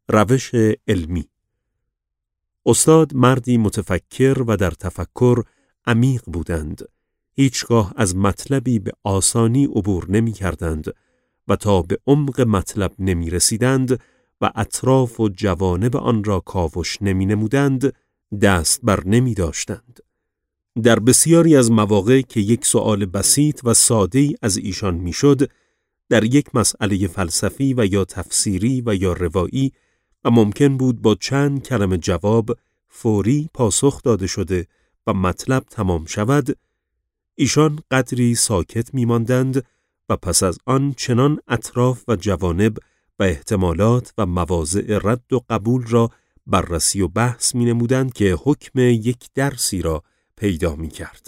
روش علمی. استاد مردی متفکر و در تفکر عمیق بودند. هیچگاه از مطلبی به آسانی عبور نمی کردند و تا به عمق مطلب نمی رسیدند و اطراف و جوانب آن را کاوش نمی نمودند، دست بر نمی داشتند. در بسیاری از مواقع که یک سؤال بسیط و ساده‌ای از ایشان می شد، در یک مسئله فلسفی و یا تفسیری و یا روایی و ممکن بود با چند کلمه جواب فوری پاسخ داده شده و مطلب تمام شود، ایشان قدری ساکت می ماندند و پس از آن چنان اطراف و جوانب و احتمالات و مواضع رد و قبول را بررسی و بحث می نمودند که حکم یک درسی را پیدا می کرد.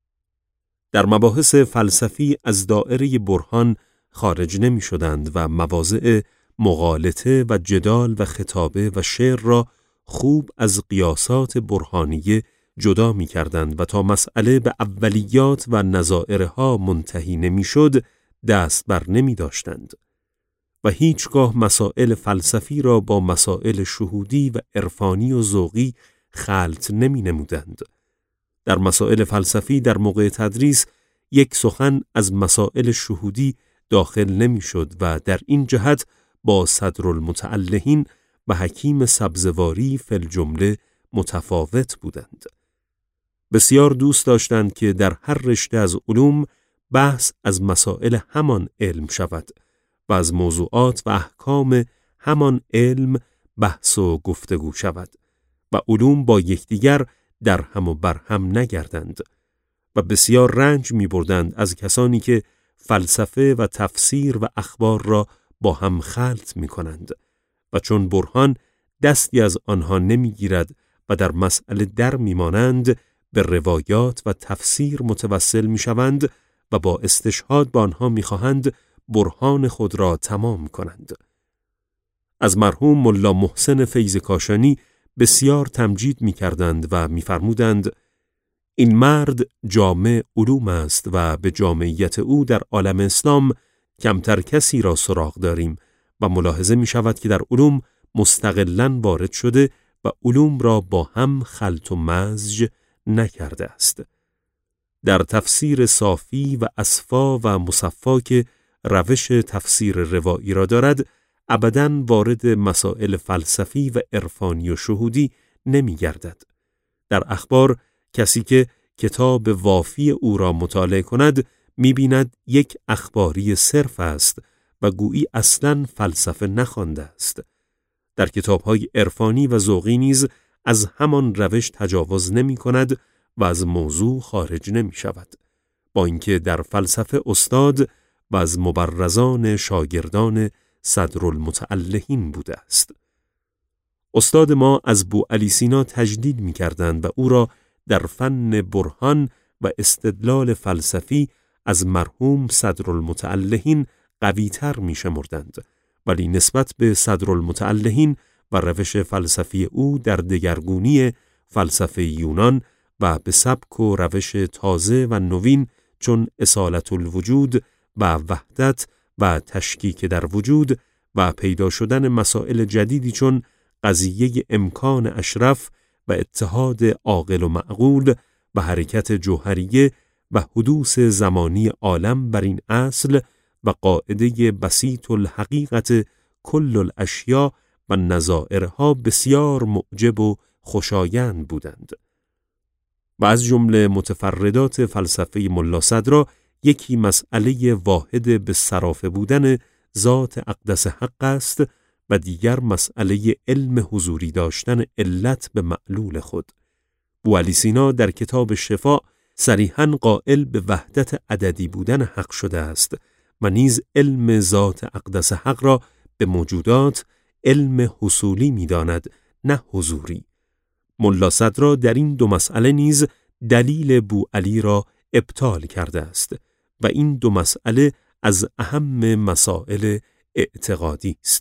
در مباحث فلسفی از دائره برهان خارج نمی شدند و مواضع مغالطه و جدال و خطابه و شعر را خوب از قیاسات برهانیه جدا می کردند و تا مسئله به اولیات و نظائرها منتهی نمی شد دست بر نمی داشتند و هیچگاه مسائل فلسفی را با مسائل شهودی و عرفانی و ذوقی خلط نمی نمودند. در مسائل فلسفی در موقع تدریس یک سخن از مسائل شهودی داخل نمی شد و در این جهت با صدرالمتعلهین و حکیم سبزواری فی الجمله متفاوت بودند. بسیار دوست داشتند که در هر رشته از علوم بحث از مسائل همان علم شود و از موضوعات و احکام همان علم بحث و گفتگو شود و علوم با یکدیگر در هم و بر هم نگردند و بسیار رنج می بردند از کسانی که فلسفه و تفسیر و اخبار را با هم خلط می کنند و چون برهان دستی از آنها نمی گیرد و در مسئله در می مانند، به روایات و تفسیر متوسل می شوند و با استشهاد با آنها می خواهند برهان خود را تمام کنند. از مرحوم ملا محسن فیض کاشانی بسیار تمجید می کردند و می فرمودند این مرد جامع علوم است و به جامعیت او در عالم اسلام کمتر کسی را سراغ داریم و ملاحظه می شود که در علوم مستقلاً وارد شده و علوم را با هم خلط و مزج نکرده است. در تفسیر صافی و اصفا و مصفا که روش تفسیر روایی را دارد، ابداً وارد مسائل فلسفی و عرفانی و شهودی نمی گردد. در اخبار کسی که کتاب وافی او را مطالعه کند می بیند یک اخباری صرف است و گویی اصلاً فلسفه نخوانده است. در کتاب‌های عرفانی و ذوقی نیز از همان روش تجاوز نمی کند و از موضوع خارج نمی شود، با اینکه در فلسفه استاد و از مبرزان شاگردان صدرالمتعلهین بوده است. استاد ما از بوعلی سینا تجدید می کردند و او را در فن برهان و استدلال فلسفی از مرحوم صدرالمتعلهین قوی‌تر می شمردند، ولی نسبت به صدرالمتعلهین و روش فلسفی او در دگرگونی فلسفه یونان و به سبک و روش تازه و نوین چون اصالت الوجود و وحدت و تشکیک در وجود و پیدا شدن مسائل جدیدی چون قضیه امکان اشرف و اتحاد عاقل و معقول و حرکت جوهریه و حدوث زمانی عالم بر این اصل و قاعده بسیط الحقیقت کل الاشیاء و نظائرها بسیار معجب و خوشایند بودند. و از جمله متفردات فلسفه ملا صدرا یکی مسئله واحد به صرافه بودن ذات اقدس حق است و دیگر مسئله علم حضوری داشتن علت به معلول خود. بوعلی سینا در کتاب شفا صریحاً قائل به وحدت عددی بودن حق شده است و نیز علم ذات اقدس حق را به موجودات علم حصولی می داند، نه حضوری. ملا صدرا در این دو مسئله نیز دلیل بوعلی را ابطال کرده است و این دو مسئله از اهم مسائل اعتقادی است.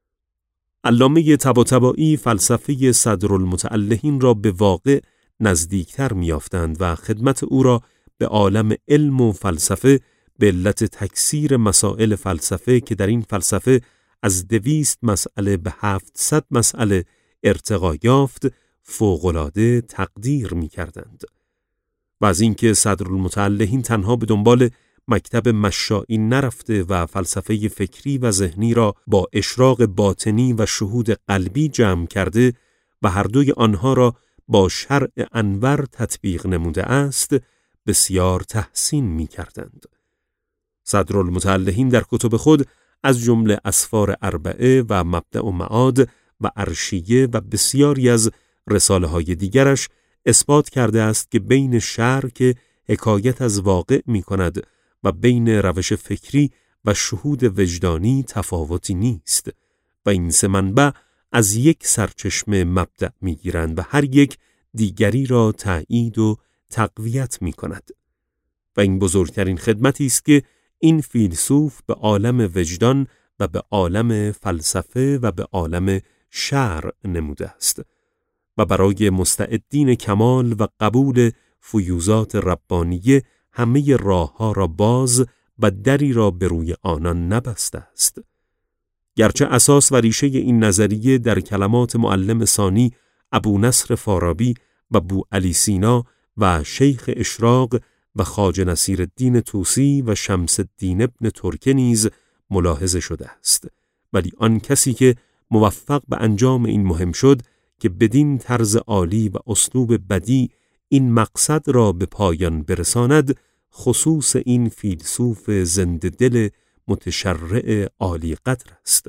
علامه طباطبایی فلسفه صدرالمتعلهین را به واقع نزدیکتر می‌یافتند و خدمت او را به عالم علم و فلسفه به علت تکثیر مسائل فلسفه که در این فلسفه از 200 مسئله به 700 مسئله ارتقا یافت فوق‌العاده تقدیر می‌کردند. و از اینکه صدرالمتعلهین تنها به دنبال مکتب مشائی نرفته و فلسفه فکری و ذهنی را با اشراق باطنی و شهود قلبی جمع کرده و هر دوی آنها را با شرع انور تطبیق نموده است، بسیار تحسین می‌کردند. صدرالمتعلهین در کتب خود از جمله اسفار اربعه و مبدأ و معاد و عرشیه و بسیاری از رساله‌های دیگرش اثبات کرده است که بین شرع که حکایت از واقع می‌کند و بین روش فکری و شهود وجدانی تفاوتی نیست و این سه منبع از یک سرچشمه مبدأ می‌گیرند و هر یک دیگری را تأیید و تقویت می‌کند. و این بزرگترین خدمتی است که این فیلسوف به عالم وجدان و به عالم فلسفه و به عالم شرع نموده است و برای مستعدین کمال و قبول فیوزات ربانیه همه راه‌ها را باز و دری را به روی آنان نبسته است. گرچه اساس و ریشه این نظریه در کلمات معلم ثانی ابو نصر فارابی و بو علی سینا و شیخ اشراق و خواجه نصیرالدین طوسی و شمس الدین ابن ترکه نیز ملاحظه شده است، ولی آن کسی که موفق به انجام این مهم شد که بدین طرز عالی و اسلوب بدیع این مقصد را به پایان برساند، خصوص این فیلسوف زنده دل متشرع عالی قدر است.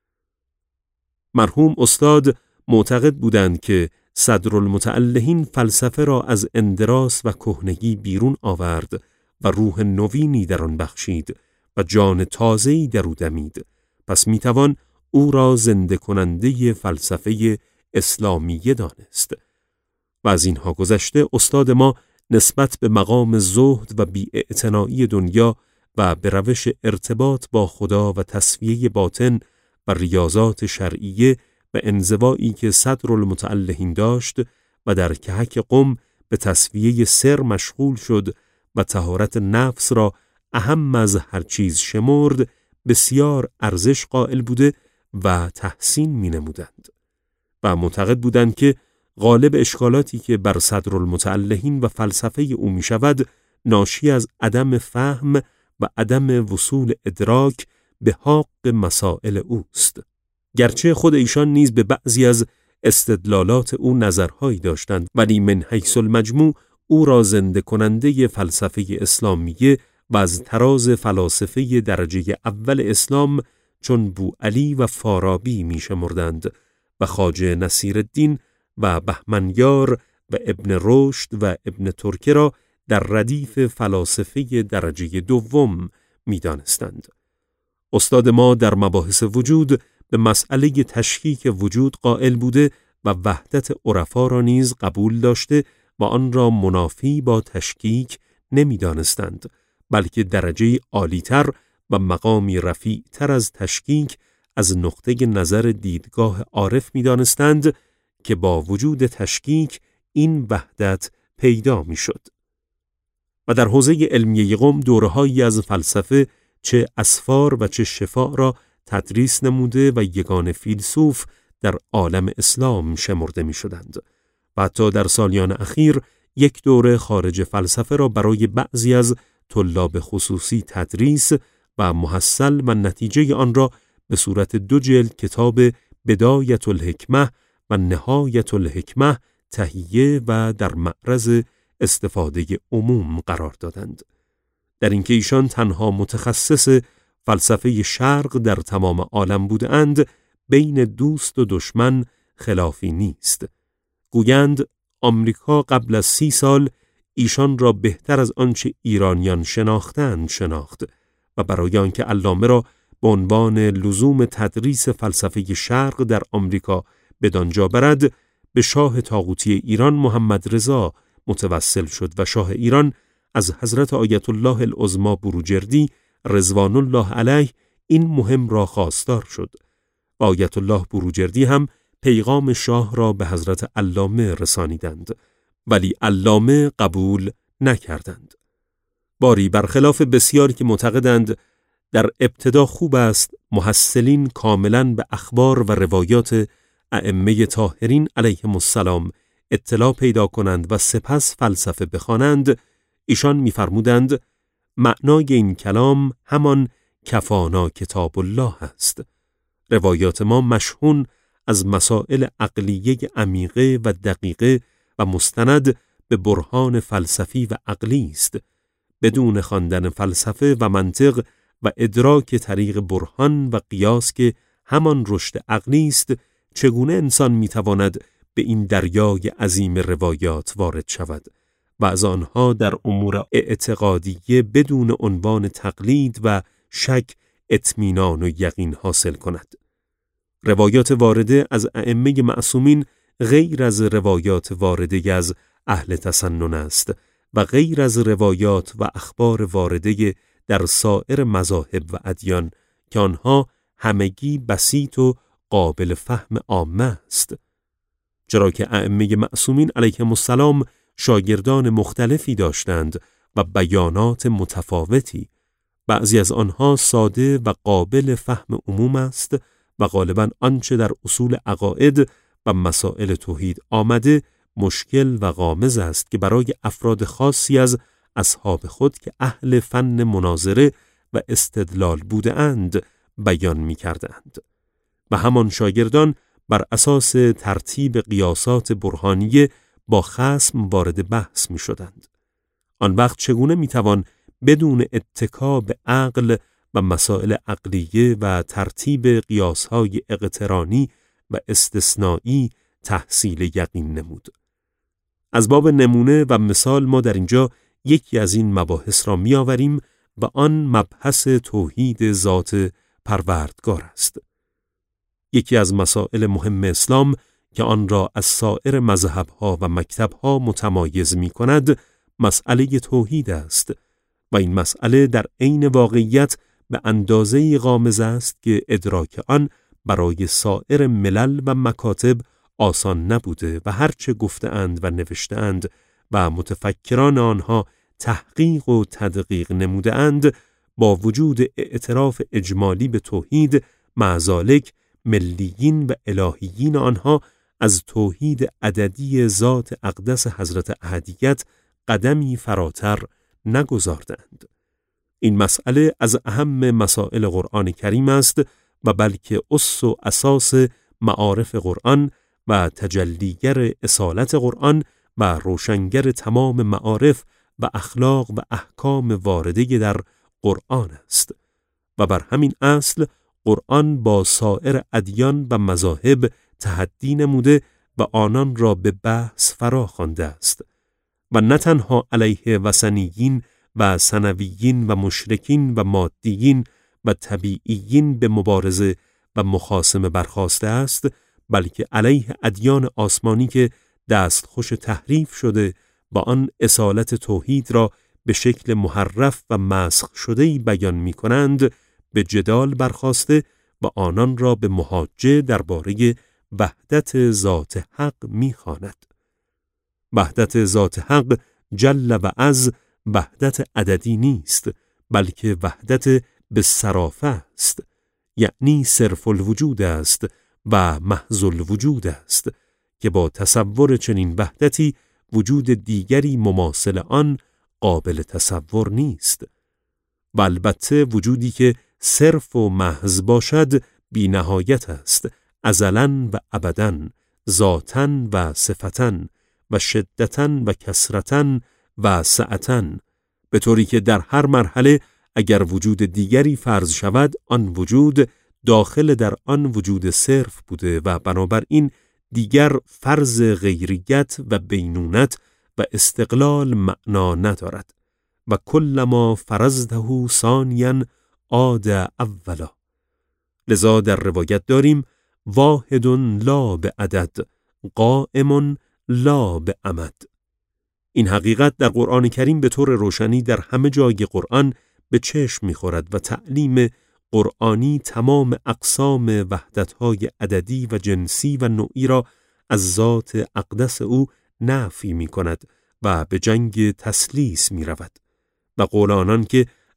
مرحوم استاد معتقد بودند که صدرالمتعلهین فلسفه را از اندراس و کهنگی بیرون آورد و روح نوینی در آن بخشید و جان تازه‌ای در او دمید. پس میتوان او را زنده کننده فلسفه اسلامیه دانست. و از اینها گذشته استاد ما نسبت به مقام زهد و بی‌اعتنایی دنیا و به روش ارتباط با خدا و تسویه باطن و ریاضات شرعیه و انزوایی که صدرالمتعلهین داشت و در کهک قم به تسویه سر مشغول شد و طهارت نفس را اهم از هر چیز شمرد، بسیار ارزش قائل بوده و تحسین می نمودند و معتقد بودند که غالب اشکالاتی که بر صدرالمتعلهین و فلسفه او می شود ناشی از عدم فهم و عدم وصول ادراک به حق مسائل اوست. گرچه خود ایشان نیز به بعضی از استدلالات او نظرهایی داشتند، ولی من حیث المجموع او را زنده کننده فلسفه اسلامیه و از طراز فلاسفه درجه اول اسلام چون بو علی و فارابی می شمردند و خواجه نصیرالدین و بهمنیار و ابن رشد و ابن ترکه را در ردیف فلاسفه درجه دوم می دانستند. استاد ما در مباحث وجود به مسئله تشکیک وجود قائل بوده و وحدت عرفا را نیز قبول داشته و آن را منافی با تشکیک نمی دانستند، بلکه درجه عالی‌تر و مقامی رفیع‌تر از تشکیک از نقطه نظر دیدگاه عارف می دانستند که با وجود تشکیک این وحدت پیدا می شد. و در حوزه علمیه قم دوره‌هایی از فلسفه چه اسفار و چه شفاء را تدریس نموده و یگان فیلسوف در عالم اسلام شمرده می شدند. و حتی در سالیان اخیر یک دوره خارج فلسفه را برای بعضی از طلاب خصوصی تدریس و محصل و نتیجه آن را به صورت 2 جلد کتاب بدایت الحکمه و نهایت الحکمه تهیه و در معرض استفاده عموم قرار دادند. در اینکه ایشان تنها متخصص فلسفه شرق در تمام عالم بودند، بین دوست و دشمن خلافی نیست. گویند آمریکا قبل از 30 سال ایشان را بهتر از آنچه ایرانیان شناختند شناخت و برای آنکه علامه را به عنوان لزوم تدریس فلسفه شرق در آمریکا بدانجا برد، به شاه طاغوتی ایران محمد رضا متوسل شد و شاه ایران از حضرت آیت الله العظمی بروجردی رضوان الله علیه این مهم را خواستار شد. آیت الله بروجردی هم پیغام شاه را به حضرت علامه رسانیدند، ولی علامه قبول نکردند. باری برخلاف بسیاری که معتقدند در ابتدا خوب است محصلین کاملاً به اخبار و روایات ائمه طاهرین علیهم السلام اطلاع پیدا کنند و سپس فلسفه بخوانند. ایشان می‌فرمودند معنای این کلام همان کفانا کتاب الله است. روایات ما مشحون از مسائل عقلیه عمیقه و دقیقه و مستند به برهان فلسفی و عقلی است. بدون خواندن فلسفه و منطق و ادراک طریق برهان و قیاس که همان رشد عقلی است، چگونه انسان میتواند به این دریای عظیم روایات وارد شود و از آنها در امور اعتقادیه بدون عنوان تقلید و شک اطمینان و یقین حاصل کند. روایات وارده از ائمه معصومین غیر از روایات وارده از اهل تسنن است و غیر از روایات و اخبار وارده در سایر مذاهب و ادیان که آنها همگی بسیط و قابل فهم عامه است. چرا که ائمه معصومین علیهم السلام شاگردان مختلفی داشتند و بیانات متفاوتی. بعضی از آنها ساده و قابل فهم عموم است و غالباً آنچه در اصول عقاید و مسائل توحید آمده مشکل و غامض است که برای افراد خاصی از اصحاب خود که اهل فن مناظره و استدلال بودند بیان می کردند. و همان شاگردان بر اساس ترتیب قیاسات برهانیه با خصم وارد بحث می شدند. آن وقت چگونه می توان بدون اتکا به عقل و مسائل عقلیه و ترتیب قیاسهای اقترانی و استثنایی تحصیل یقین نمود؟ از باب نمونه و مثال ما در اینجا یکی از این مباحث را می آوریم و آن مبحث توحید ذات پروردگار است. یکی از مسائل مهم اسلام که آن را از سایر مذهب‌ها و مکتب‌ها متمایز می‌کند، مسئله توحید است و این مسئله در عین واقعیت به اندازه‌ای غامض است که ادراک آن برای سایر ملل و مکاتب آسان نبوده و هرچه گفته‌اند و نوشته‌اند و متفکران آنها تحقیق و تدقیق نموده‌اند، با وجود اعتراف اجمالی به توحید، مع ذالک ملیین و الهیین آنها از توحید عددی ذات اقدس حضرت احدیت قدمی فراتر نگذاردند. این مسئله از اهم مسائل قرآن کریم است و بلکه اصل و اساس معارف قرآن و تجلیگر اصالت قرآن و روشنگر تمام معارف و اخلاق و احکام وارده در قرآن است و بر همین اصل قرآن با سایر ادیان و مذاهب تحدی نموده و آنان را به بحث فرا خوانده است و نه تنها علیه وثنیین و ثنویین و مشرکین و مادیین و طبیعیین به مبارزه و مخاصمه برخاسته است، بلکه علیه ادیان آسمانی که دستخوش تحریف شده و آن اصالت توحید را به شکل محرف و مسخ شده‌ای بیان می‌کنند، به جدال برخاسته و آنان را به محاجه درباره وحدت ذات حق می‌خواند. وحدت ذات حق جل و عز وحدت عددی نیست، بلکه وحدت به صرافه است، یعنی صرف الوجود است و محض الوجود است که با تصور چنین وحدتی وجود دیگری مماثل آن قابل تصور نیست و البته وجودی که صرف و محض باشد بی نهایت است، ازلاً و ابداً، ذاتاً و صفتاً و شدتاً و کثرتاً و سعتاً، به طوری که در هر مرحله اگر وجود دیگری فرض شود، آن وجود داخل در آن وجود صرف بوده و بنابراین دیگر فرض غیریت و بینونت و استقلال معنا ندارد و کلما فرضته ثانیاً عاد اولا. لذا در روایت داریم واحد لا بعدد قائم لا بعمد. این حقیقت در قرآن کریم به طور روشنی در همه جای قرآن به چشم می‌خورد و تعلیم قرآنی تمام اقسام وحدت‌های عددی و جنسی و نوعی را از ذات اقدس او نفی می‌کند و به جنگ تثلیث می‌رود و قول آنان که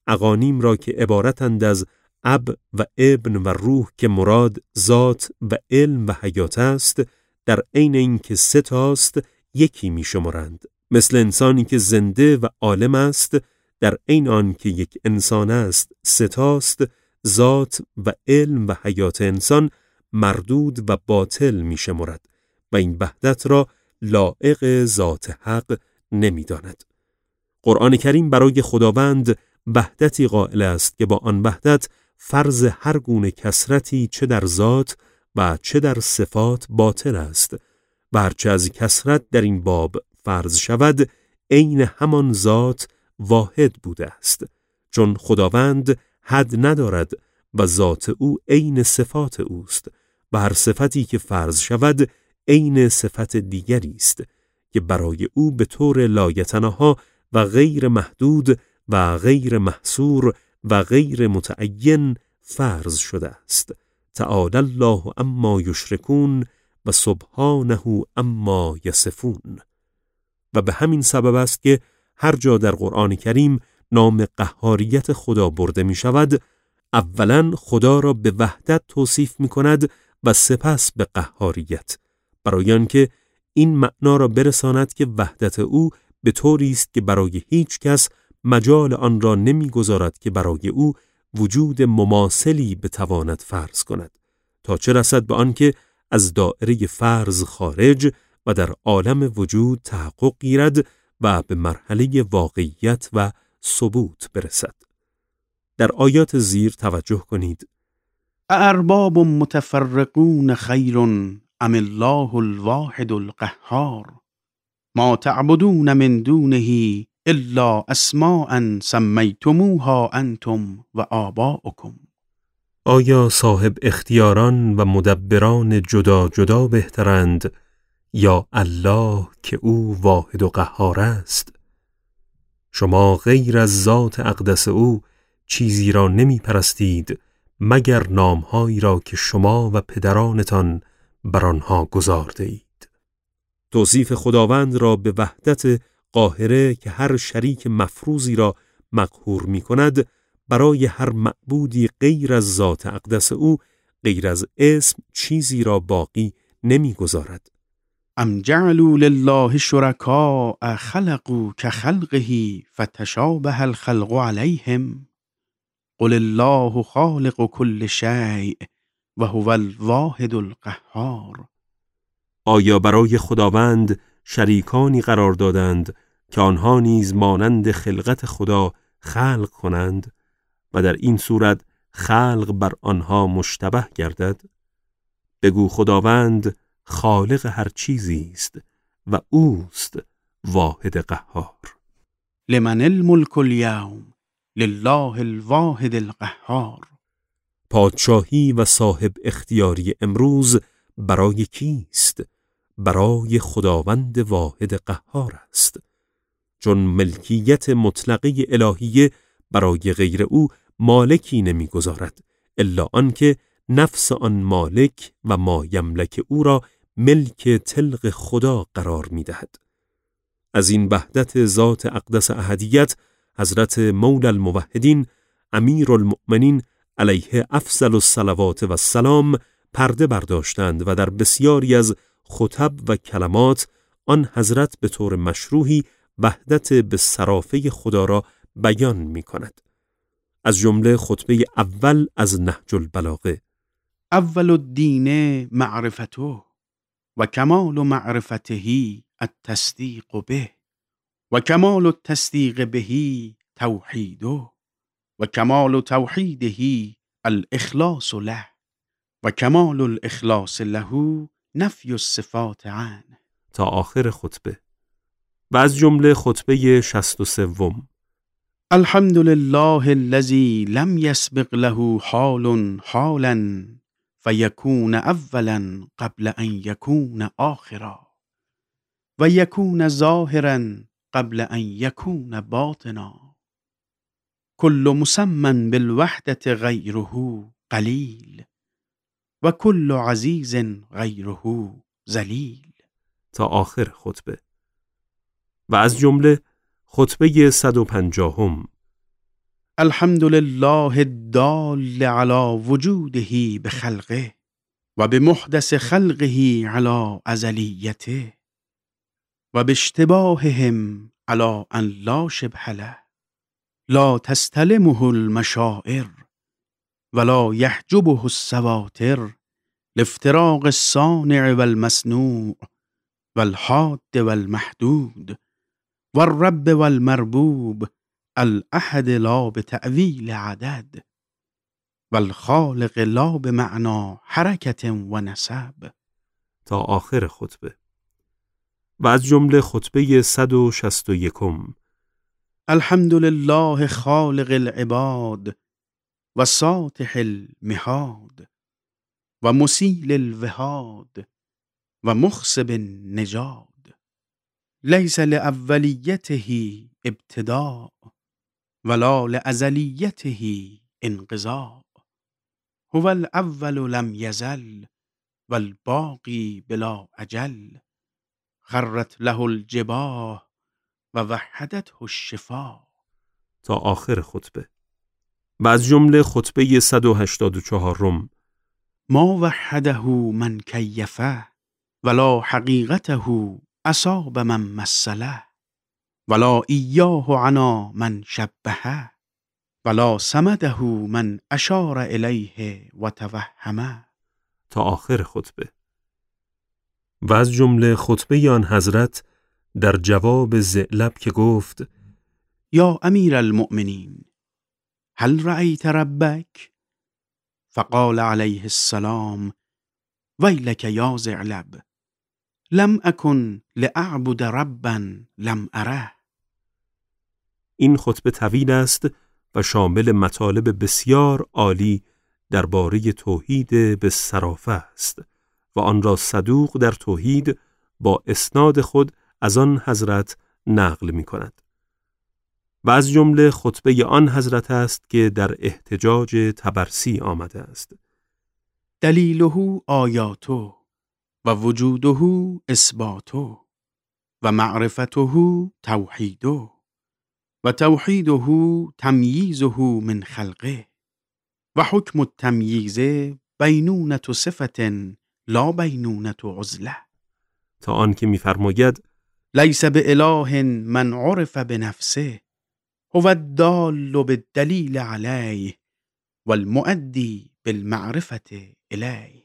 اقانیم را که عبارتند از اب و ابن و روح که مراد ذات و علم و حیات است، در عین اینکه سه تاست یکی می شمارند. مثل انسانی که زنده و عالم است، در عین آن که یک انسان است سه تاست، ذات و علم و حیات انسان مردود و باطل می شمارد و این وحدت را لایق ذات حق نمی داند. قرآن کریم برای خداوند وحدتی قائل است که با آن وحدت فرض هر گونه کثرتی چه در ذات و چه در صفات باطل است و هرچه از کثرت در این باب فرض شود عین همان ذات واحد بوده است، چون خداوند حد ندارد و ذات او عین صفات اوست و هر صفتی که فرض شود عین صفت دیگری است که برای او به طور لایتناها و غیر محدود و غیر محصور و غیر متعین فرض شده است. تعالی الله عما یشرکون و سبحانه عما یصفون. و به همین سبب است که هر جا در قرآن کریم نام قهاریت خدا برده می شود، اولا خدا را به وحدت توصیف می کند و سپس به قهاریت، برای آنکه این معنا را برساند که وحدت او به طوری است که برای هیچ کس مجال آن را نمی‌گذارد که برای او وجود مماثلی بتواند فرض کند، تا چه رسد به آنکه از دائره فرض خارج و در عالم وجود تحقق گیرد و به مرحله واقعیت و ثبوت برسد. در آیات زیر توجه کنید. ارباب متفرقون خیر ام الله الواحد القهار ما تعبدون من دونه الا اسماء سمیتموها انتم و آباؤکم. آیا صاحب اختیاران و مدبران جدا جدا بهترند یا الله که او واحد و قهار است؟ شما غیر از ذات اقدس او چیزی را نمی پرستید مگر نامهایی را که شما و پدرانتان بر آنها گذارده اید. توصیف خداوند را به وحدت قاهره که هر شریک مفروضی را مقهور می کند، برای هر معبودی غیر از ذات اقدس او غیر از اسم چیزی را باقی نمی گذارد. ام جعلوا لله شرکاء خلقوا كخلقه فتشابه الخلق عليهم قل الله خالق كل شيء و هو الواحد القهار. آیا برای خداوند شریکانی قرار دادند که آنها نیز مانند خلقت خدا خلق کنند و در این صورت خلق بر آنها مشتبه گردد؟ بگو خداوند خالق هر چیزی است و اوست واحد قهار. لمن الملك اليوم لله الواحد القهار. پادشاهی و صاحب اختیاری امروز برای کیست؟ برای خداوند واحد قهار است، چون ملکیت مطلقه الهیه برای غیر او مالکی نمیگذارد الا آنکه نفس آن مالک و ما یملک او را ملک طلق خدا قرار می‌دهد. از این وحدت ذات اقدس احدیت حضرت مولا الموحدین امیر المؤمنین علیه افضل الصلوات و السلام پرده برداشتند و در بسیاری از خطب و کلمات آن حضرت به طور مشروحی وحدت به صرافه خدا را بیان می کند. از جمله خطبه اول از نهج البلاغه: اول الدین معرفته و کمال معرفته التصدیق به و کمال التصدیق به توحیده و کمال توحیده الاخلاص له و کمال الاخلاص له نفی الصفات عنه، تا آخر خطبه. و از جمله خطبه 63: الحمد لله الذي لم يسبق له حال حالا فيكون اولا قبل ان يكون آخرا و يكون ظاهرا قبل ان يكون باطنا كل مسمى بالوحدة غيره قلیل و کل عزیز غیره ذلیل، تا آخر خطبه. و از جمله خطبه 150: الحمد لله الدال على وجوده بخلقه و بمحدث خلقه على ازلیته و باشتباههم على ان لا شبه له لا تستلمه المشاعر ولا يحجبه السواتر لافتراق الصانع والمصنوع والحاد والمحدود والرب والمربوب الأحد لا بتأویل عدد والخالق لا بمعنى حرکت و نسب. تا آخر خطبه. و از جمله خطبه 161: الحمد لله خالق العباد و ساطح المهاد و مسیل الوهاد و مخسب النجاد لیس لأولیته ابتداء ولا لأزلیته انقضاء هو الاول لم یزل والباقی بلا اجل خرت له الجباه و وحدته الشفا. تا آخر خطبه. و از جمله خطبه 184: ما وحده من کیفه ولا حقیقته اصاب من مثله ولا ایاه عنا من شبهه ولا صمده من اشار الیه و توهمه. تا آخر خطبه. و از جمله خطبه آن حضرت در جواب ذئلب که گفت: یا امیر المؤمنین هل رأیت ربک؟ فقال علیه السلام: ویلک یا ذئلب لم اکن لاعبد ربا لم اره. این خطبه طویل است و شامل مطالب بسیار عالی درباره توحید به صرافه است و آن را صدوق در توحید با اسناد خود از آن حضرت نقل می کند. و از جمله خطبه آن حضرت است که در احتجاج طبرسی آمده است: دلیله آیاته و وجوده اثباته و معرفته توحیده و توحیده تمییزه من خلقه و حکم التمییز بینونة صفة لا بینونة عزله. تا آن که می‌فرماید: لیس بإله من عرف بنفسه هو الدال بالدلیل علیه والمؤدی بالمعرفة الیه.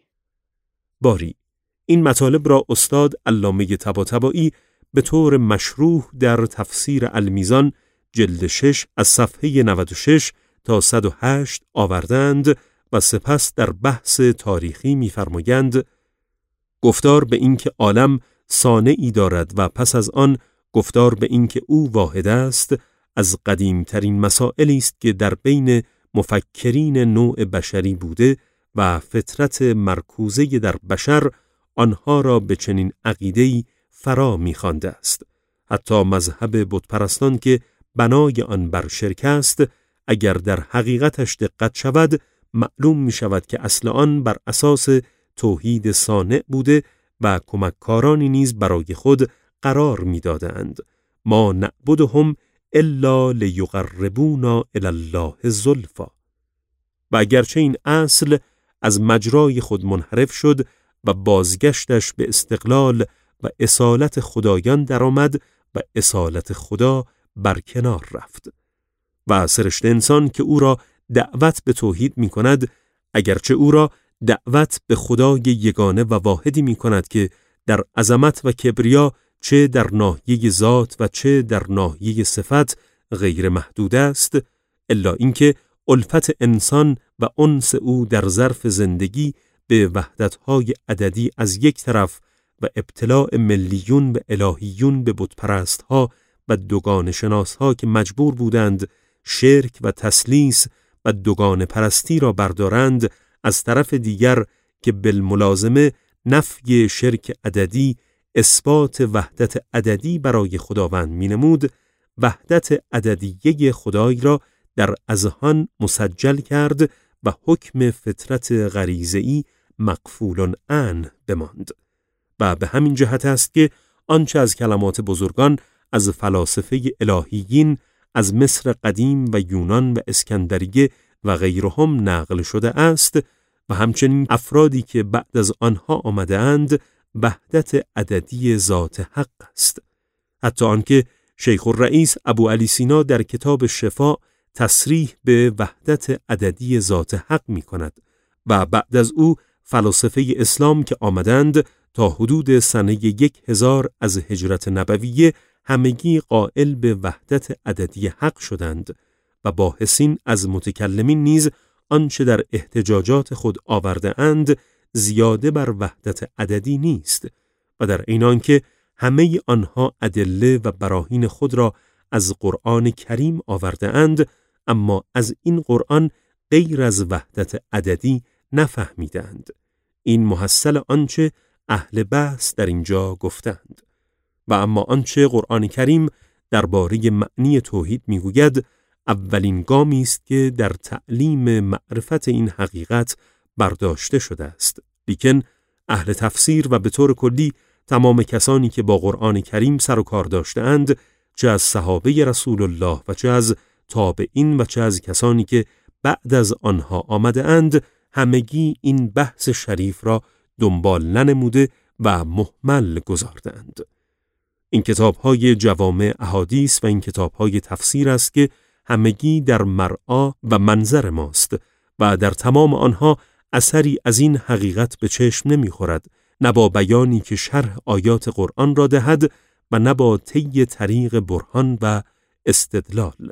باری این مطالب را استاد علامه طباطبایی به طور مشروح در تفسیر المیزان جلد 6 از صفحه 96 تا 108 آوردند و سپس در بحث تاریخی می‌فرمایند: گفتار به این که عالم صانعی دارد و پس از آن گفتار به این که او واحد است از قدیمترین مسائلی است که در بین مفکرین نوع بشری بوده و فطرت مرکوزه در بشر آنها را به چنین عقیده‌ای فرا می‌خوانده است. حتی مذهب بتپرستان که بنای آن بر شرک است، اگر در حقیقتش دقت شود معلوم می شود که اصل آن بر اساس توحید صانع بوده و کمککارانی نیز برای خود قرار می دادند. ما نعبدهم الا لیقربونا الی الله زلفا. و اگرچه این اصل از مجرای خود منحرف شد و بازگشتش به استقلال و اصالت خدایان درآمد و اصالت خدا برکنار رفت و سرشت انسان که او را دعوت به توحید می کند، اگرچه او را دعوت به خدای یگانه و واحدی می کند که در عظمت و کبریا چه در ناحیه ذات و چه در ناحیه صفت غیر محدود است، الا اینکه الفت انسان و انس او در ظرف زندگی به وحدت‌های عددی از یک طرف و ابتلاع ملیون و الهیون به بتپرست‌ها و دوگانه شناس‌ها که مجبور بودند شرک و تسلیس و دوگانه پرستی را بردارند، از طرف دیگر که بالملازمه نفی شرک عددی اثبات وحدت عددی برای خداوند می‌نمود، وحدت عددیه خدای را در اذهان مسجل کرد و حکم فطرت غریزه‌ای مقفول عنه بماند. و به همین جهت است که آنچه از کلمات بزرگان از فلاسفه الهیین از مصر قدیم و یونان و اسکندریه و غیرهم نقل شده است و همچنین افرادی که بعد از آنها آمده اند وحدت عددی ذات حق است. حتی آنکه شیخ الرئیس ابو علی سینا در کتاب شفا تصریح به وحدت عددی ذات حق می کند و بعد از او فلاسفه اسلام که آمدند تا حدود سنه 1000 از هجرت نبویه همگی قائل به وحدت عددی حق شدند و باحثین از متکلمین نیز آنچه در احتجاجات خود آورده اند زیاده بر وحدت عددی نیست و در عین آنکه همه آنها ادله و براهین خود را از قرآن کریم آورده اند، اما از این قرآن غیر از وحدت عددی نفهمیدند. این محصل آنچه اهل بحث در اینجا گفتند. و اما آنچه قرآن کریم درباره معنی توحید میگوید اولین گامی است که در تعلیم معرفت این حقیقت برداشته شده است. لیکن اهل تفسیر و به طور کلی تمام کسانی که با قرآن کریم سر و کار داشته‌اند، چه از صحابه رسول الله و چه از تابعین و چه از کسانی که بعد از آنها آمده اند، همگی این بحث شریف را دنبال ننموده و مهمل گذاردند. این کتاب‌های جوامع احادیث و این کتاب‌های تفسیر است که همگی در مرعا و منظر ماست و در تمام آنها اثری از این حقیقت به چشم نمی‌خورد، نه با بیانی که شرح آیات قرآن را دهد و نه با طی طریق برهان و استدلال.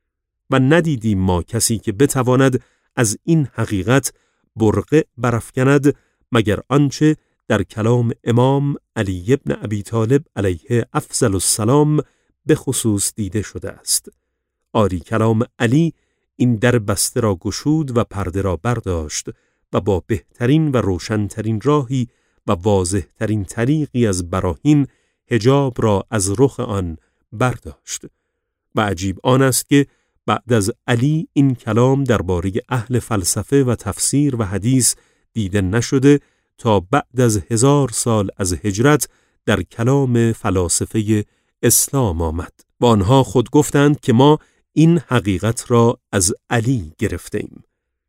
و ندیدیم ما کسی که بتواند از این حقیقت برقع برافکند مگر آنچه در کلام امام علی ابن ابی طالب علیه افضل السلام به خصوص دیده شده است. آری کلام علی این در بسته را گشود و پرده را برداشت و با بهترین و روشنترین راهی و واضحترین طریقی از براهین حجاب را از رخ آن برداشت. و عجیب آن است که بعد از علی این کلام درباره اهل فلسفه و تفسیر و حدیث دیده نشده تا بعد از 1000 سال از هجرت در کلام فلاسفه اسلام آمد. و آنها خود گفتند که ما این حقیقت را از علی گرفتیم.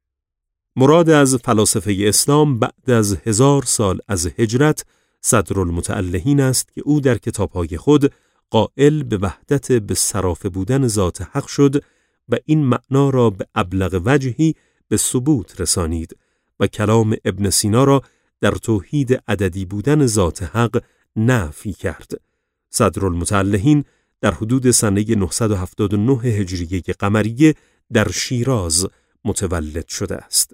مراد از فلاسفه اسلام بعد از 1000 سال از هجرت صدرالمتألهین است که او در کتاب‌های خود قائل به وحدت به صرافه بودن ذات حق شد و این معنا را به ابلغ وجهی به ثبوت رسانید و کلام ابن سینا را در توحید عددی بودن ذات حق نفی کرد. صدرالمتألهین در حدود سنه 979 هجریه قمریه در شیراز متولد شده است.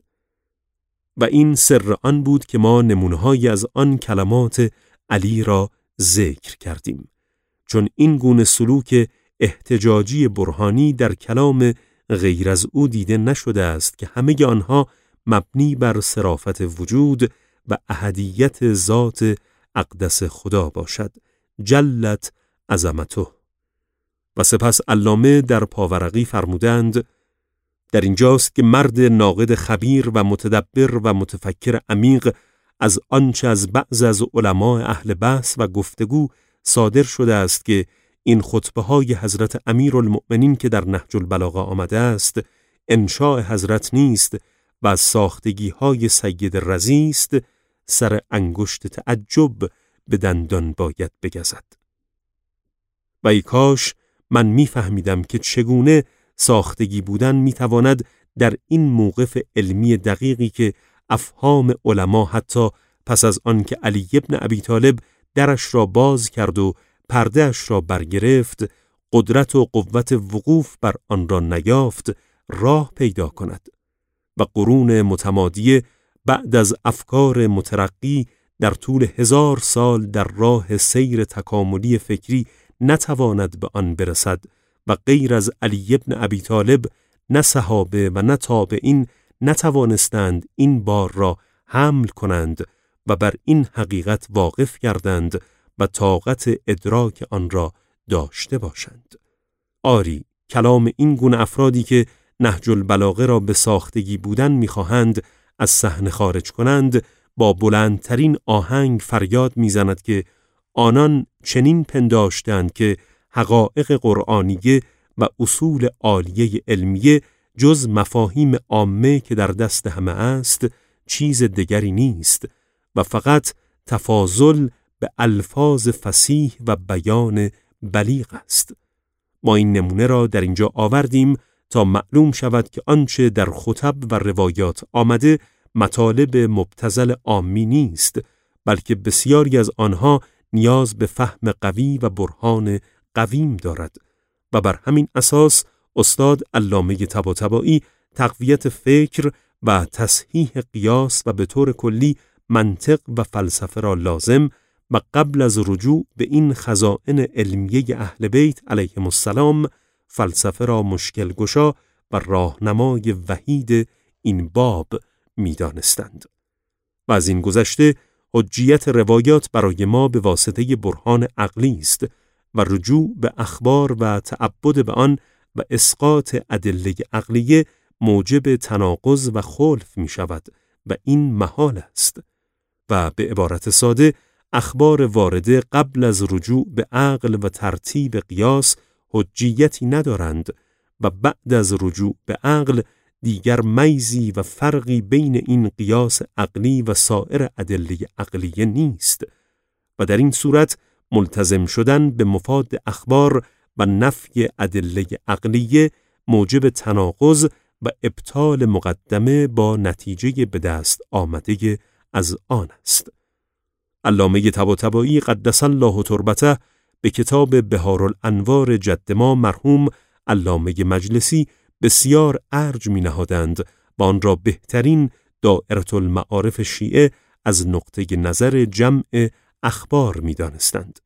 و این سر آن بود که ما نمونه‌هایی از آن کلمات علی را ذکر کردیم، چون این گونه سلوک احتجاجی برهانی در کلام غیر از او دیده نشده است که همه آنها مبنی بر صرافت وجود و احدیت ذات اقدس خدا باشد، جلت عظمته. و سپس علامه در پاورقی فرمودند در اینجاست که مرد ناقد خبیر و متدبر و متفکر عمیق از آنچه از بعض از علماء اهل بحث و گفتگو صادر شده است که این خطبه های حضرت امیرالمؤمنین که در نهج البلاغه آمده است انشاء حضرت نیست و از ساختگی های سید رضی است، سر انگشت تعجب به دندان باید بگزد. و ای کاش من میفهمیدم که چگونه ساختگی بودن میتواند در این موقف علمی دقیقی که افهام علما حتی پس از آن که علی ابن ابی طالب درش را باز کرد و پردهش را برگرفت، قدرت و قوت وقوف بر آن را نیافت، راه پیدا کند. و قرون متمادیه بعد از افکار مترقی در طول 1000 سال در راه سیر تکاملی فکری نتواند به آن برسد و غیر از علی ابن ابی طالب نه صحابه و نه تابعین نتوانستند این بار را حمل کنند و بر این حقیقت واقف گردند و طاقت ادراک آن را داشته باشند. آری کلام این گونه افرادی که نهج البلاغه را به ساختگی بودن می‌خواهند از صحنه خارج کنند با بلندترین آهنگ فریاد می‌زند که آنان چنین پنداشتند که حقایق قرآنیه و اصول عالیه علمیه جز مفاهیم عامه که در دست همه است چیز دیگری نیست و فقط تفاضل به الفاظ فصیح و بیان بلیغ است. ما این نمونه را در اینجا آوردیم تا معلوم شود که آنچه در خطب و روایات آمده مطالب مبتذل عامی نیست، بلکه بسیاری از آنها نیاز به فهم قوی و برهان قویم دارد و بر همین اساس استاد علامه طباطبایی تقویت فکر و تصحیح قیاس و به طور کلی منطق و فلسفه را لازم و قبل از رجوع به این خزائن علمیه اهل بیت علیهم السلام فلسفه را مشکل گشا و راهنمای وحید این باب می دانستند. و از این گذشته حجیت روایات برای ما به واسطه برهان عقلی است و رجوع به اخبار و تعبد به آن و اسقاط ادله عقلیه موجب تناقض و خلف می شود و این محال است. و به عبارت ساده اخبار وارده قبل از رجوع به عقل و ترتیب قیاس حجیتی ندارند و بعد از رجوع به عقل دیگر میزی و فرقی بین این قیاس عقلی و سایر ادله عقلیه نیست و در این صورت ملتزم شدن به مفاد اخبار و نفی ادله عقلیه موجب تناقض و ابطال مقدمه با نتیجه به دست آمده از آن است. علامه طباطبایی قدس الله تربته به کتاب بهارالانوار جد ما مرحوم علامه مجلسی بسیار ارج می نهادند و آن را بهترین دائره المعارف شیعه از نقطه نظر جمع اخبار می دانستند.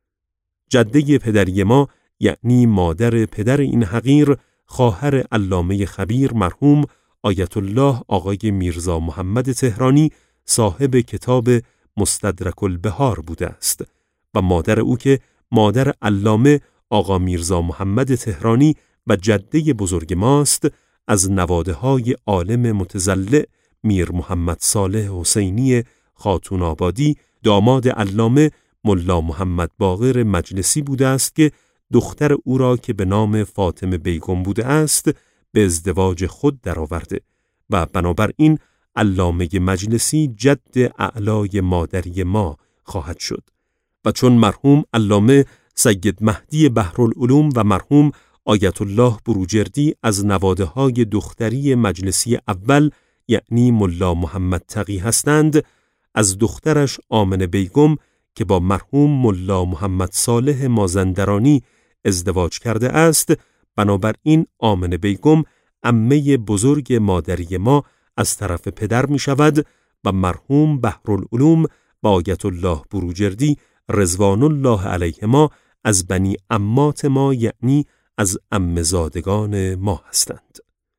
جده پدری ما یعنی مادر پدر این حقیر خواهر علامه خبیر مرحوم آیت الله آقای میرزا محمد تهرانی صاحب کتاب مستدرک البحار بوده است و مادر او که مادر علامه آقا میرزا محمد تهرانی و جده بزرگ ماست از نواده‌های عالم متزلع میر محمد صالح حسینی خاتون آبادی داماد علامه ملا محمد باقر مجلسی بوده است که دختر او را که به نام فاطمه بیگم بوده است به ازدواج خود درآورده و بنابراین علامه مجلسی جد اعلای مادری ما خواهد شد. و چون مرحوم علامه سید مهدی بحرالعلوم و مرحوم آیت الله بروجردی از نواده‌های دختری مجلسی اول یعنی ملا محمد تقی هستند، از دخترش آمنه بیگم که با مرحوم ملا محمد صالح مازندرانی ازدواج کرده است، بنابراین آمنه بیگم عمه بزرگ مادری ما از طرف پدر می شود و مرحوم بحرالعلوم و آیت الله بروجردی رضوان الله علیهما از بنی عمات ما یعنی از عمه‌زادگان ما هستند.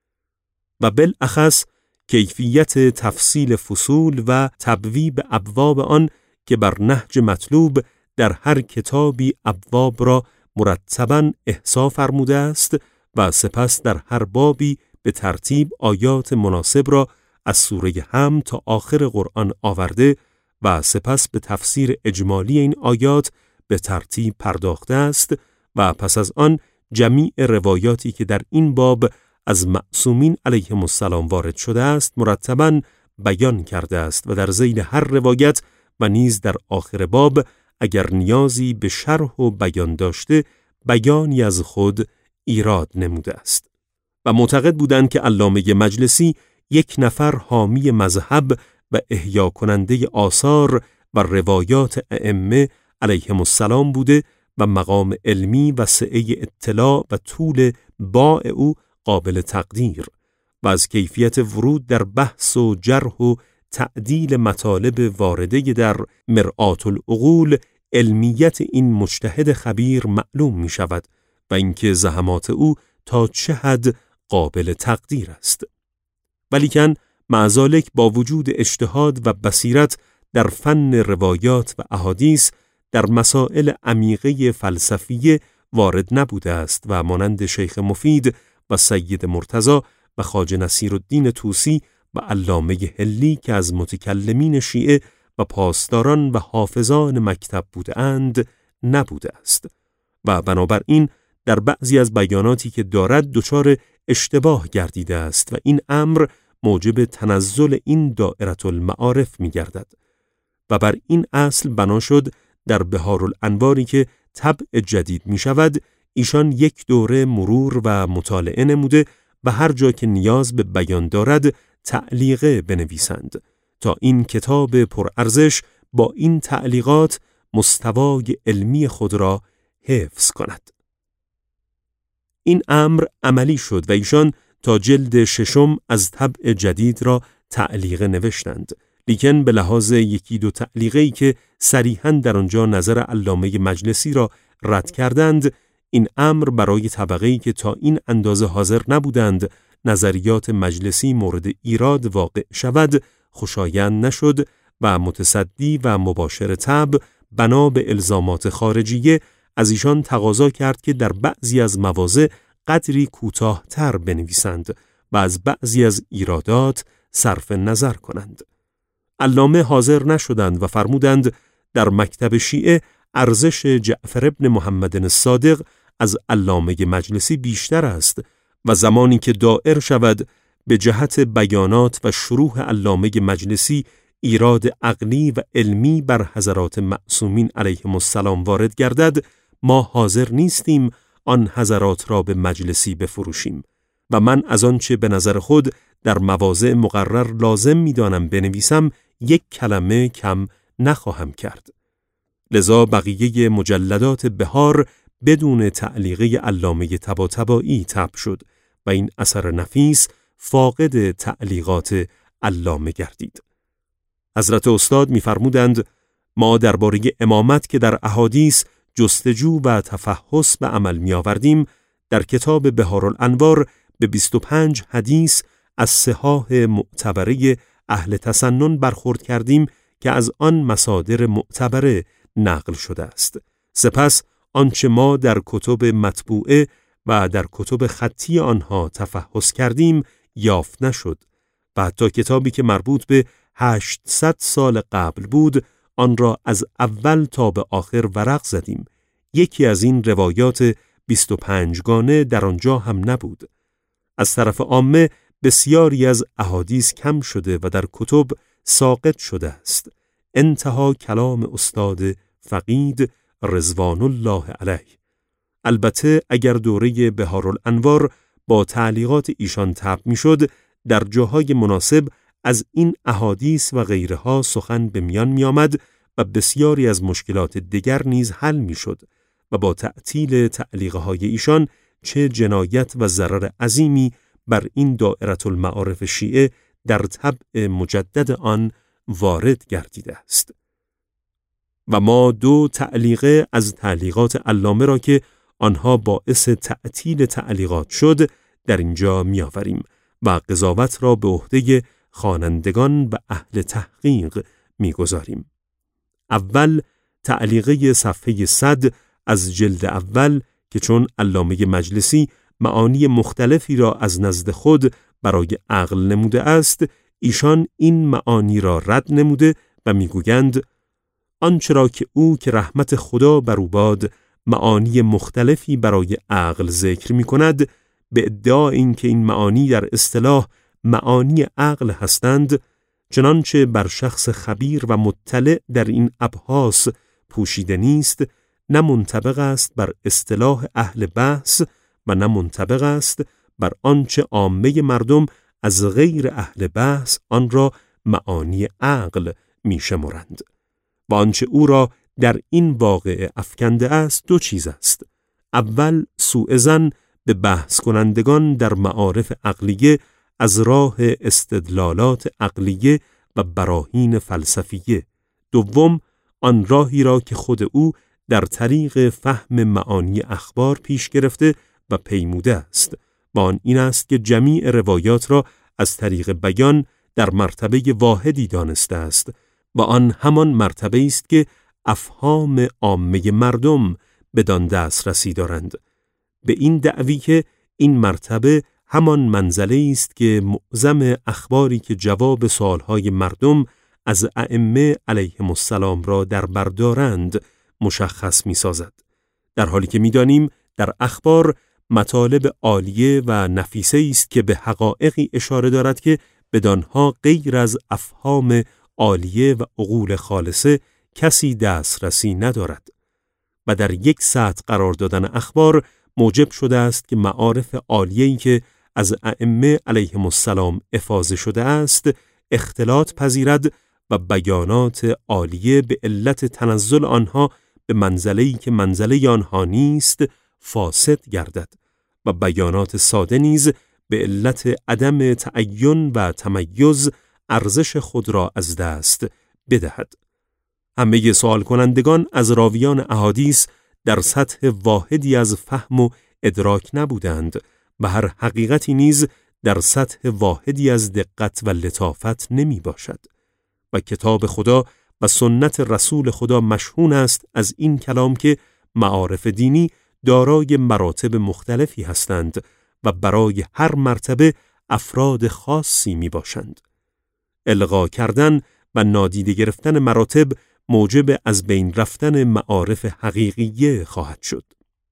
و بالاخص کیفیت تفصیل فصول و تبویب ابواب آن که بر نهج مطلوب در هر کتابی ابواب را مرتباً احصا فرموده است و سپس در هر بابی به ترتیب آیات مناسب را از سوره حمد تا آخر قرآن آورده و سپس به تفسیر اجمالی این آیات به ترتیب پرداخته است و پس از آن جمیع روایاتی که در این باب از معصومین علیهم السلام وارد شده است مرتباً بیان کرده است و در ذیل هر روایت و نیز در آخر باب اگر نیازی به شرح و بیان داشته بیانی از خود ایراد نموده است. و معتقد بودند که علامه مجلسی یک نفر حامی مذهب و احیا کننده آثار و روایات ائمه علیهم السلام بوده و مقام علمی و سعه اطلاع و طول باع او قابل تقدیر و از کیفیت ورود در بحث و جرح و تعدیل مطالب وارده در مرآت العقول علمیت این مجتهد خبیر معلوم می شود و اینکه زحمات او تا چه حد قابل تقدیر است. ولیکن مع ذالک با وجود اجتهاد و بصیرت در فن روایات و احادیث در مسائل عمیقه فلسفیه وارد نبوده است و مانند شیخ مفید و سید مرتضی و خواجه نصیرالدین طوسی و علامه حلی که از متکلمین شیعه و پاسداران و حافظان مکتب بوده اند نبوده است و بنابراین در بعضی از بیاناتی که دارد دچار اشتباه گردیده است و این امر موجب تنزل این دائره المعارف می گردد و بر این اصل بنا شد در بهارالانواری که طبع جدید می شود ایشان یک دوره مرور و مطالعه نموده و هر جا که نیاز به بیان دارد تعلیقه بنویسند تا این کتاب پرارزش با این تعلیقات مستوای علمی خود را حفظ کند. این امر عملی شد و ایشان تا جلد 6 از طبع جدید را تعلیقه نوشتند، لیکن به لحاظ یکی دو تعلیقه‌ای که صریحاً در آنجا نظر علامه مجلسی را رد کردند، این امر برای طبقه‌ای که تا این اندازه حاضر نبودند نظریات مجلسی مورد ایراد واقع شود خوشایند نشد و متصدی و مباشر طبع بنا به الزامات خارجیه از ایشان تقاضا کرد که در بعضی از مواضع قدری کوتاه‌تر بنویسند و از بعضی از ایرادات صرف نظر کنند. علامه حاضر نشدند و فرمودند در مکتب شیعه ارزش جعفر ابن محمد الصادق از علامه مجلسی بیشتر است و زمانی که دائر شود به جهت بیانات و شروح علامه مجلسی ایراد عقلی و علمی بر حضرات معصومین علیهم السلام وارد گردد، ما حاضر نیستیم آن حضرات را به مجلسی بفروشیم و من از آنچه به نظر خود در مواضع مقرر لازم می‌دانم بنویسم یک کلمه کم نخواهم کرد. لذا بقیه مجلدات بهار بدون تعلیقه علامه طباطبایی طبع شد و این اثر نفیس فاقد تعلیقات علامه گردید. حضرت استاد می‌فرمودند ما درباره امامت که در احادیث جستجو و تفحص به عمل می‌آوردیم در کتاب بهارالانوار به 25 حدیث از صحاح معتبره اهل تسنن برخورد کردیم که از آن مصادر معتبره نقل شده است. سپس آنچه ما در کتب مطبوعه و در کتب خطی آنها تفحص کردیم یافت نشد و حتی کتابی که مربوط به 800 سال قبل بود آن را از اول تا به آخر ورق زدیم. یکی از این روایات 25 گانه در آنجا هم نبود. از طرف عامه بسیاری از احادیث کم شده و در کتب ساقط شده است. انتها کلام استاد فقید رضوان الله علیه. البته اگر دوره بهارالانوار با تعلیقات ایشان طبع میشد، در جاهای مناسب از این احادیث و غیرها سخن به میان می آمد و بسیاری از مشکلات دیگر نیز حل می شد و با تعطیل تعلیقه های ایشان چه جنایت و ضرر عظیمی بر این دائره المعارف شیعه در طبع مجدد آن وارد گردیده است. و ما 2 تعلیقه از تعلیقات علامه را که آنها باعث تعطیل تعلیقات شد در اینجا می آوریم و قضاوت را به عهده خوانندگان و اهل تحقیق می گذاریم. اول تعلیقه صفحه 100 از جلد اول که چون علامه مجلسی معانی مختلفی را از نزد خود برای عقل نموده است، ایشان این معانی را رد نموده و میگویند آنچه را که او که رحمت خدا بر او باد معانی مختلفی برای عقل ذکر می کند، به ادعا اینکه این معانی در اصطلاح معانی عقل هستند، چنانچه بر شخص خبیر و مطلع در این ابحاث پوشیده نیست، نه منطبق است بر اصطلاح اهل بحث و نه منطبق است بر آنچه عامه مردم از غیر اهل بحث آن را معانی عقل می شمرند. و آنچه او را در این واقعه افکنده است 2 چیز است. اول سوء ظن به بحث کنندگان در معارف عقلیه از راه استدلالات عقلیه و براهین فلسفیه. دوم آن راهی را که خود او در طریق فهم معانی اخبار پیش گرفته و پیموده است و آن این است که جمیع روایات را از طریق بیان در مرتبه واحدی دانسته است و آن همان مرتبه است که افهام عامه مردم بدان دسترسی دارند، به این دعوی که این مرتبه همان منزله است که معظم اخباری که جواب سوالهای مردم از ائمه علیهم السلام را در بر دارند مشخص می سازد، در حالی که می دانیم در اخبار مطالب عالیه و نفیسه است که به حقایقی اشاره دارد که بدانها غیر از افهام عالیه و عقول خالصه کسی دسترسی ندارد و در یک سطح قرار دادن اخبار موجب شده است که معارف عالیه‌ای که از ائمه علیهم السلام افاضه شده است اختلاط پذیرد و بیانات عالیه به علت تنزل آنها به منزله‌ای که منزله آنها نیست فاسد گردد و بیانات ساده نیز به علت عدم تعین و تمیز ارزش خود را از دست بدهد. همه سوال کنندگان از راویان احادیث در سطح واحدی از فهم و ادراک نبودند و هر حقیقتی نیز در سطح واحدی از دقت و لطافت نمی باشد و کتاب خدا و سنت رسول خدا مشهون است از این کلام که معارف دینی دارای مراتب مختلفی هستند و برای هر مرتبه افراد خاصی می باشند. الغا کردن و نادیده گرفتن مراتب موجب از بین رفتن معارف حقیقیه خواهد شد.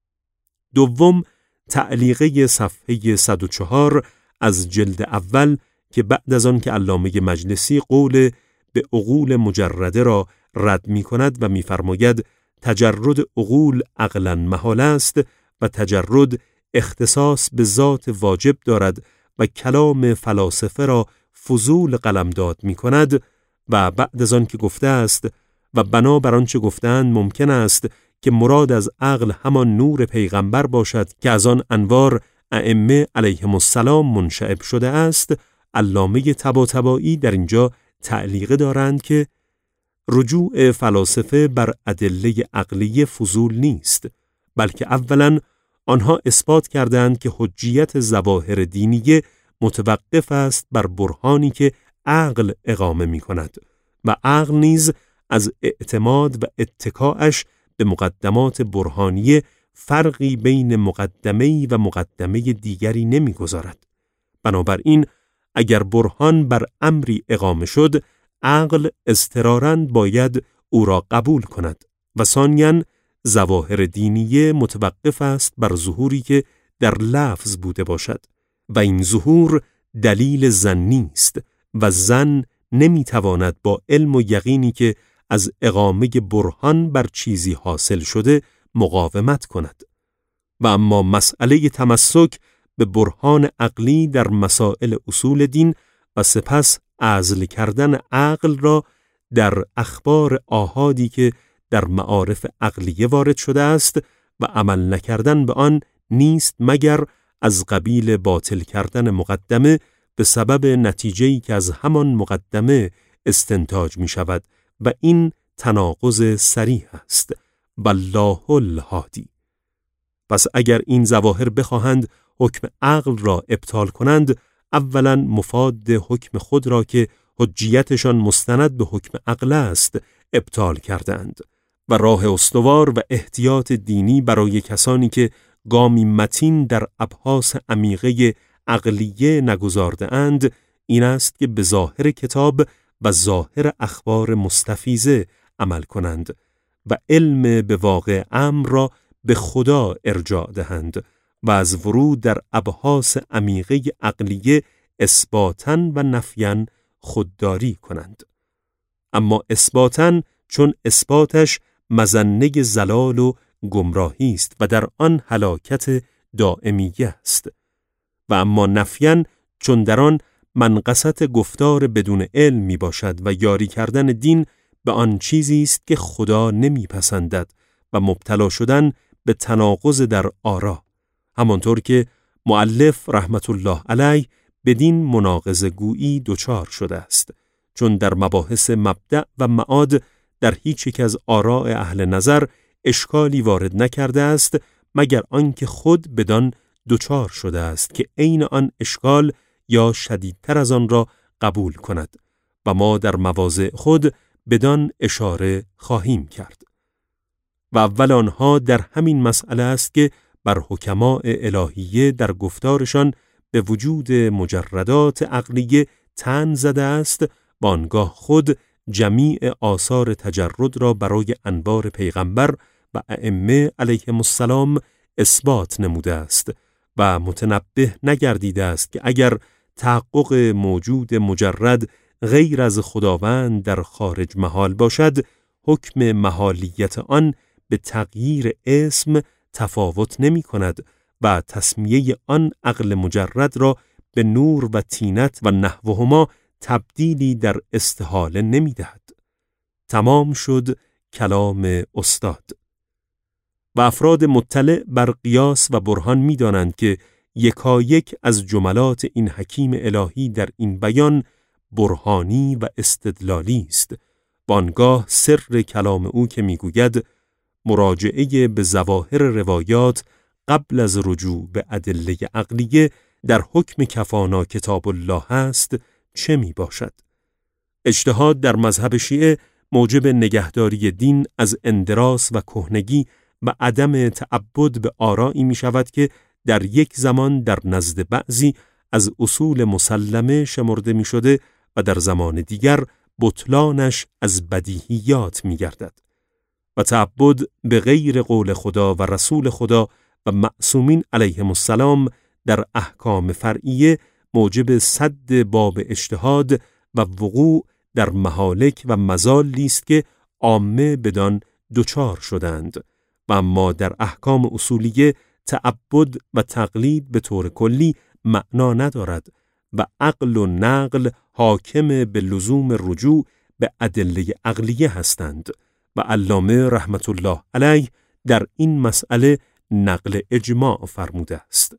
دوم، تعلیقه صفحه 104 از جلد اول که بعد از آن که علامه مجلسی قول به عقول مجرده را رد می کند و می فرماید تجرد عقول عقلاً محال است و تجرد اختصاص به ذات واجب دارد و کلام فلاسفه را فضول قلمداد می کند و بعد از آن که گفته است و بنابر آنچه گفتند ممکن است که مراد از عقل همان نور پیغمبر باشد که از آن انوار ائمه علیهم السلام منشعب شده است، علامه طباطبایی در اینجا تعلیقه دارند که رجوع فلاسفه بر ادله عقلی فضول نیست، بلکه اولاً آنها اثبات کردند که حجیت ظواهر دینیه متوقف است بر برهانی که عقل اقامه می کند و عقل نیز از اعتماد و اتکاعش به مقدمات برهانیه فرقی بین مقدمه‌ای و مقدمه دیگری نمی‌گذارد. بنابراین اگر برهان بر امری اقامه شد، عقل اضطراراً باید او را قبول کند و ثانیاً ظواهر دینیه متوقف است بر ظهوری که در لفظ بوده باشد و این ظهور دلیل ظنی است و ظن نمی‌تواند با علم و یقینی که از اقامه برهان بر چیزی حاصل شده مقاومت کند. و اما مسئله تمسک به برهان عقلی در مسائل اصول دین و سپس عزل کردن عقل را در اخبار آحادی که در معارف عقلیه وارد شده است و عمل نکردن به آن نیست مگر از قبیل باطل کردن مقدمه به سبب نتیجه‌ای که از همان مقدمه استنتاج می شود و این تناقض صریح است. والله الهادی. پس اگر این ظواهر بخواهند حکم عقل را ابطال کنند، اولا مفاد حکم خود را که حجیتشان مستند به حکم عقل است ابطال کردند و راه استوار و احتیاط دینی برای کسانی که گامی متین در ابحاث عمیقه عقلیه نگذارده اند این است که به ظاهر کتاب و ظاهر اخبار مستفیضه عمل کنند و علم به واقع امر را به خدا ارجاع دهند و از ورود در ابحاث عمیقه عقلیه اثباتاً و نفیاً خودداری کنند. اما اثباتاً چون اثباتش مظنه زلال و گمراهی است و در آن هلاکت دائمیه است و اما نفیاً چون در آن منقصت گفتار بدون علم می باشد و یاری کردن دین به آن چیزی است که خدا نمیپسندد و مبتلا شدن به تناقض در آرا، همانطور که مؤلف رحمت الله علیه بدین مناقضه گویی دچار شده است، چون در مباحث مبدأ و معاد در هیچ یک از آراء اهل نظر اشکالی وارد نکرده است مگر آنکه خود بدان دچار شده است که عین آن اشکال یا شدیدتر از آن را قبول کند و ما در مواضع خود بدان اشاره خواهیم کرد. و اول آنها در همین مسئله است که بر حکماء الهیه در گفتارشان به وجود مجردات عقلیه طعن زده است و آنگاه خود جمیع آثار تجرد را برای انوار پیغمبر و ائمه علیهم السلام اثبات نموده است و متنبه نگردیده است که اگر تحقق موجود مجرد غیر از خداوند در خارج محال باشد، حکم محالیت آن به تغییر اسم تفاوت نمی کند و تسمیه آن عقل مجرد را به نور و طینت و نحوهما تبدیلی در استحاله نمی دهد. تمام شد کلام استاد. و افراد مطلع بر قیاس و برهان می دانند که یکایک از جملات این حکیم الهی در این بیان برهانی و استدلالی است. وانگاه سر کلام او که می گوید مراجعه به ظواهر روایات قبل از رجوع به ادله عقلیه در حکم کفانا کتاب الله است چه می باشد؟ اجتهاد در مذهب شیعه موجب نگهداری دین از اندراس و کهنگی و عدم تعبد به آرایی می شود که در یک زمان در نزد بعضی از اصول مسلمه شمرده می شده و در زمان دیگر بطلانش از بدیهیات می گردد. و تعبد به غیر قول خدا و رسول خدا و معصومین علیهم السلام در احکام فرعیه موجب سد باب اجتهاد و وقوع در مهالک و مضالی است که عامه بدان دچار شدند. و اما در احکام اصولیه تعبد و تقلید به طور کلی معنا ندارد و عقل و نقل حاکم به لزوم رجوع به ادله عقلیه هستند و علامه رحمت الله علیه در این مسئله نقل اجماع فرموده است.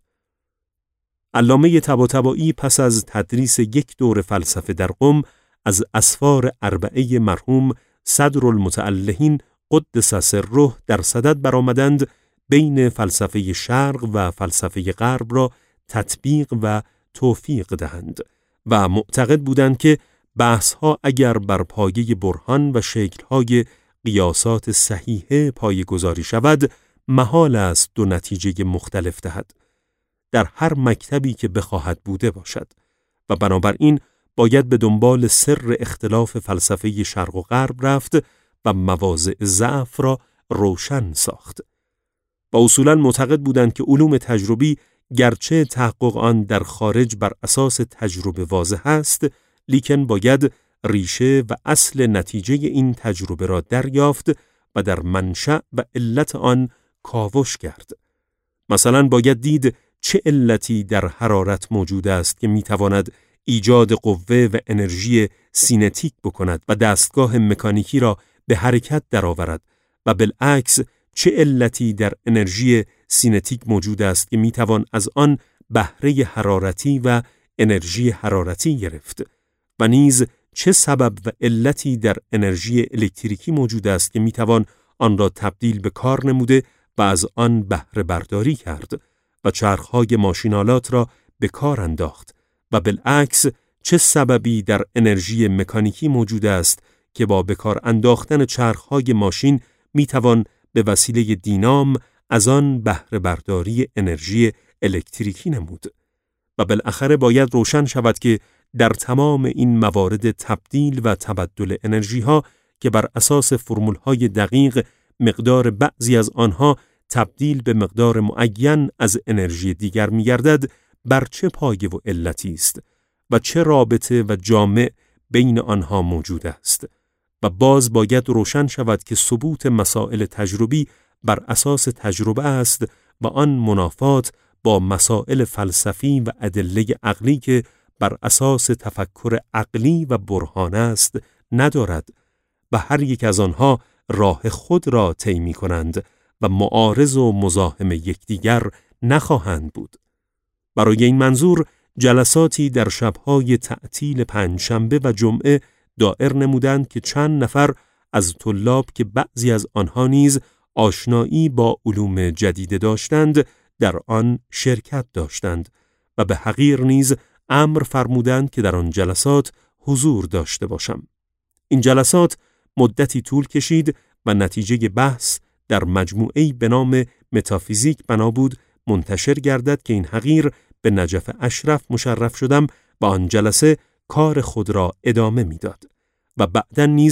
علامه طباطبایی پس از تدریس یک دور فلسفه در قم از اسفار اربعه مرحوم صدرالمتألهین قدس سره در صدد برآمدند بین فلسفه شرق و فلسفه غرب را تطبیق و توفیق دهند و معتقد بودند که بحث‌ها اگر بر پایه برهان و شکل‌های قیاسات صحیحه پایه‌گذاری شود، محال است دو نتیجه مختلف دهد در هر مکتبی که بخواهد بوده باشد و بنابراین باید به دنبال سر اختلاف فلسفه شرق و غرب رفت و مواضع ضعف را روشن ساخت. و اصولاً معتقد بودند که علوم تجربی گرچه تحقق آن در خارج بر اساس تجربه واضح است، لیکن باید ریشه و اصل نتیجه این تجربه را دریافت و در منشأ و علت آن کاوش کرد. مثلا باید دید چه علتی در حرارت موجود است که میتواند ایجاد قوه و انرژی سینتیک بکند و دستگاه مکانیکی را به حرکت درآورد و بالعکس چه علتی در انرژی سینتیک موجود است که میتوان از آن بهره حرارتی و انرژی حرارتی گرفت و نیز چه سبب و علتی در انرژی الکتریکی موجود است که میتوان آن را تبدیل به کار نموده و از آن بهره برداری کرد و چرخهای ماشینالات را به کار انداخت و بالعکس چه سببی در انرژی مکانیکی موجود است که با به کار انداختن چرخهای ماشین میتوان به وسیله دینام از آن بهره برداری انرژی الکتریکی نمود. و بالاخره باید روشن شود که در تمام این موارد تبدیل و تبدل انرژی ها که بر اساس فرمول های دقیق مقدار بعضی از آنها تبدیل به مقدار معین از انرژی دیگر می گردد، بر چه پایه و علتی است و چه رابطه و جامع بین آنها موجود است. و باز باید روشن شود که ثبوت مسائل تجربی بر اساس تجربه است و آن منافات با مسائل فلسفی و ادله عقلی که بر اساس تفکر عقلی و برهان است ندارد و هر یک از آنها راه خود را طی می‌کنند و معارض و مزاحم یکدیگر نخواهند بود. برای این منظور جلساتی در شب‌های تعطیل پنجشنبه و جمعه دایر نمودند که چند نفر از طلاب که بعضی از آنها نیز آشنایی با علوم جدید داشتند در آن شرکت داشتند و به حقیر نیز امر فرمودند که در آن جلسات حضور داشته باشم. این جلسات مدتی طول کشید و نتیجه بحث در مجموعه‌ای به نام متافیزیک بنا بود منتشر گردد که این حقیر به نجف اشرف مشرف شدم و آن جلسه کار خود را ادامه میداد و بعداً نیز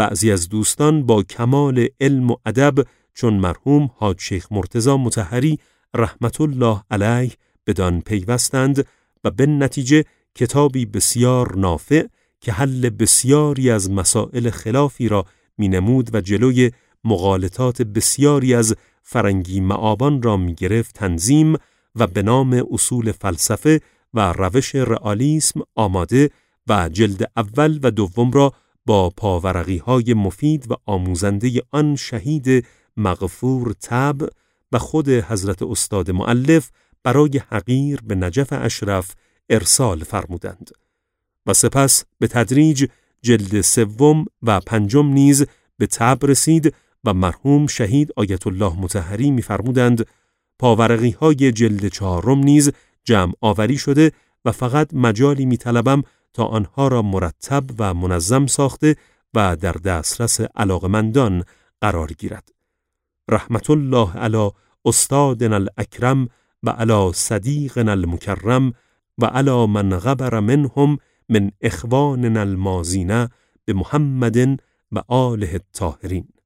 بعضی از دوستان با کمال علم و ادب چون مرحوم حاج شیخ مرتضی مطهری رحمت الله علیه بدان پیوستند و به نتیجه کتابی بسیار نافع که حل بسیاری از مسائل خلافی را می‌نمود و جلوی مغالطات بسیاری از فرنگی معابان را می‌گرفت تنظیم و به نام اصول فلسفه و روش رئالیسم آماده و جلد اول و دوم را با پاورقی‌های مفید و آموزنده آن شهید مغفور طبع و خود حضرت استاد مؤلف برای حقیر به نجف اشرف ارسال فرمودند و سپس به تدریج جلد سوم و پنجم نیز به طبع رسید و مرحوم شهید آیت الله مطهری می‌فرمودند پاورقی‌های جلد چهارم نیز جمع آوری شده و فقط مجالی می‌طلبم تا آنها را مرتب و منظم ساخته و در دسترس علاقمندان قرار گیرد. رحمت الله علی استادنا الاکرم و علی صدیقنا المکرم و علی من غبر منهم من اخواننا الماضین بمحمد و آله الطاهرین.